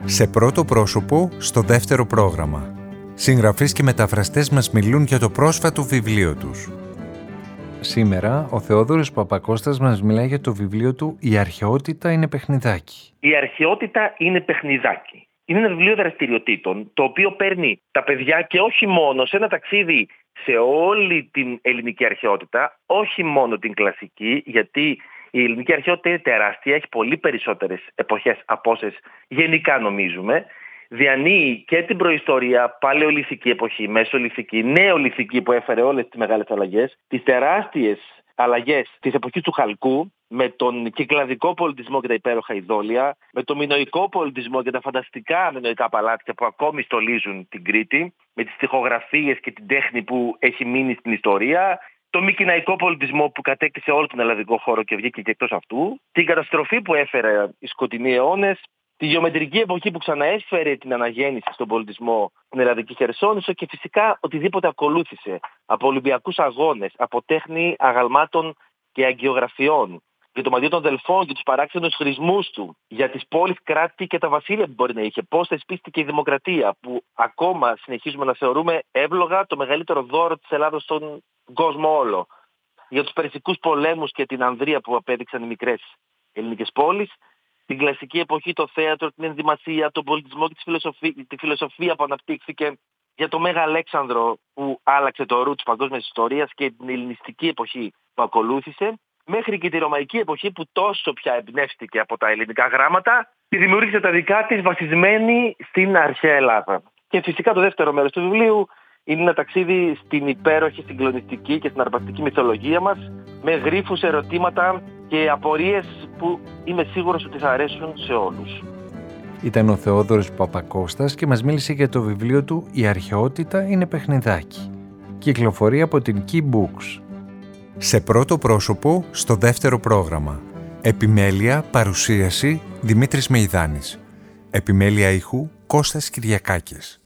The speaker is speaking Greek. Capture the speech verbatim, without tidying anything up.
Σε πρώτο πρόσωπο, στο δεύτερο πρόγραμμα. Συγγραφείς και μεταφραστές μας μιλούν για το πρόσφατο βιβλίο τους. Σήμερα, ο Θεόδωρος Παπακώστας μας μιλάει για το βιβλίο του «Η αρχαιότητα είναι παιχνιδάκι». Η αρχαιότητα είναι παιχνιδάκι. Είναι ένα βιβλίο δραστηριοτήτων, το οποίο παίρνει τα παιδιά και όχι μόνο σε ένα ταξίδι σε όλη την ελληνική αρχαιότητα, όχι μόνο την κλασική, γιατί η ελληνική αρχαιότητα είναι τεράστια, έχει πολύ περισσότερες εποχές από όσες γενικά νομίζουμε. Διανύει και την προϊστορία, παλαιολιθική εποχή, μεσολιθική, νεολιθική που έφερε όλες τις μεγάλες αλλαγές, τις τεράστιες αλλαγές της εποχής του Χαλκού, με τον κυκλαδικό πολιτισμό και τα υπέροχα ειδόλια, με τον μινωικό πολιτισμό και τα φανταστικά μινωικά παλάτια που ακόμη στολίζουν την Κρήτη, με τις τοιχογραφίες και την τέχνη που έχει μείνει στην ιστορία, το μικηναϊκό πολιτισμό που κατέκτησε όλο τον ελλαδικό χώρο και βγήκε και εκτός αυτού, την καταστροφή που έφερε οι σκοτεινοί αιώνες, τη γεωμετρική εποχή που ξαναέφερε την αναγέννηση στον πολιτισμό στην Ελλαδική Χερσόνησο και φυσικά οτιδήποτε ακολούθησε από Ολυμπιακούς αγώνες, από τέχνη αγαλμάτων και αγκιογραφιών, για το μαντίο των Δελφών και τους παράξενους χρησμούς του, για τις πόλεις, κράτη και τα βασίλεια που μπορεί να είχε, πώς θεσπίστηκε η δημοκρατία, που ακόμα συνεχίζουμε να θεωρούμε εύλογα το μεγαλύτερο δώρο της Ελλάδος στον κόσμο όλο, για τους περσικούς πολέμους και την ανδρεία που απέδειξαν οι μικρές ελληνικές πόλεις, την κλασική εποχή, το θέατρο, την ενδυμασία, τον πολιτισμό και τη φιλοσοφία, τη φιλοσοφία που αναπτύχθηκε, για το Μέγα Αλέξανδρο που άλλαξε το ρου της παγκόσμιας ιστορίας και την ελληνιστική εποχή που ακολούθησε, μέχρι και τη ρωμαϊκή εποχή που τόσο πια εμπνεύστηκε από τα ελληνικά γράμματα και δημιούργησε τα δικά της βασισμένη στην αρχαία Ελλάδα. Και φυσικά το δεύτερο μέρος του βιβλίου είναι ένα ταξίδι στην υπέροχη, συγκλονιστική και συναρπαστική μυθολογία μας, με γρίφους, ερωτήματα και απορίες που είμαι σίγουρος ότι θα αρέσουν σε όλους. Ήταν ο Θεόδωρος Παπακώστας και μας μίλησε για το βιβλίο του «Η αρχαιότητα είναι παιχνιδάκι». Κυκλοφορεί από την Key Books. Σε πρώτο πρόσωπο, στο δεύτερο πρόγραμμα. Επιμέλεια, παρουσίαση, Δημήτρης Μεϊδάνης. Επιμέλεια ήχου, Κώστας Κυριακάκης.